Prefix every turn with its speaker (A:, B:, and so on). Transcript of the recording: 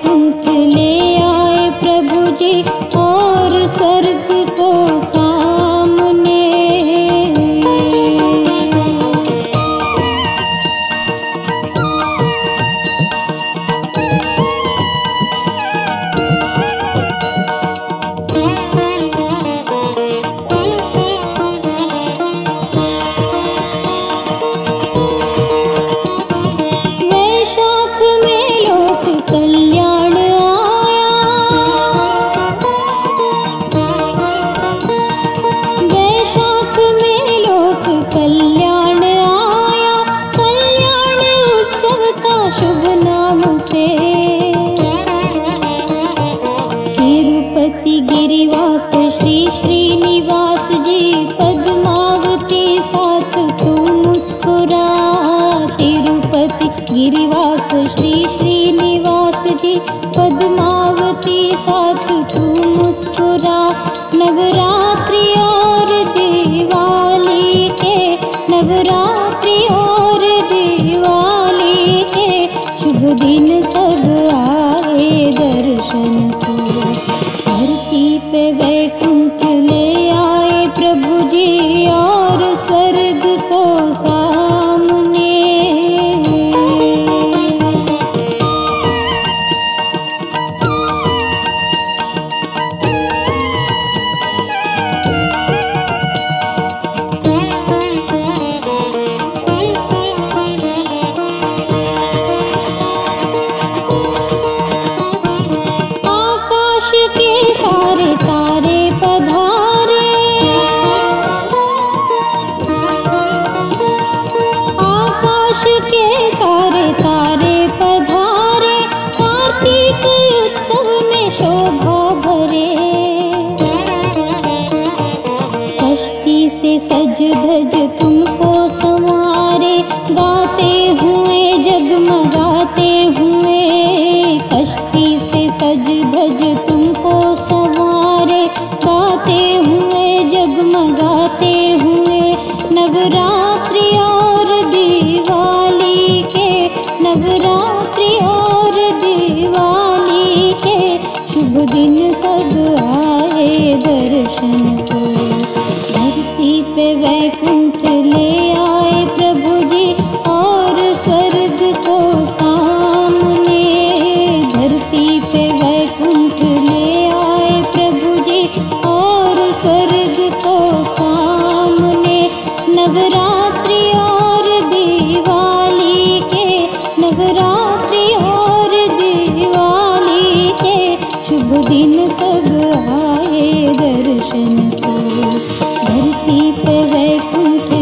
A: वैकुंठ ले आए प्रभु जी और स्वर्ग को सामने। वैशाख में लोक कल्याण आया, वैशाख में लोक कल्याण आया, कल्याण उत्सव का शुभ नाम से। तिरुपति गिरिवास श्री श्रीनिवास जी पद्मावती साथ तू मुस्कुरा। तिरुपति गिरिवास श्री श्रीनिवास जी पद्मावती साथ तू मुस्कुरा। नवरात्रि और दिवाली के, नवरात्रि और दिवाली के शुभ दिन सब आए दर्शन को। धरती पे वैकुंठ ले आए प्रभु जी और स्वर्ग को सामने। आकाश के सारे तारे पधारे, आकाश के सारे तारे पधारे, कार्तिक उत्सव में शोभा भरे। कश्ती से सज धज तुमको संवारे, गाते हुए जगमगाते हुए। कश्ती से सज धज तुमको संवारे, गाते हुए जगमगाते हुए। नवरात्रि और दिवाली के, नवरात्रि और दिवाली के शुभ दिन सब आए दर्शन को। धरती पे वैकुंठ ले आए प्रभु जी और स्वर्ग को सामने। धरती पे वैकुंठ ले आए प्रभु जी और स्वर्ग को सामने। नवरात्रि और दिवाली के, नवरात्रि और दिवाली के शुभ दिन सब आए दर्शन को। धरती पे वैकुंठ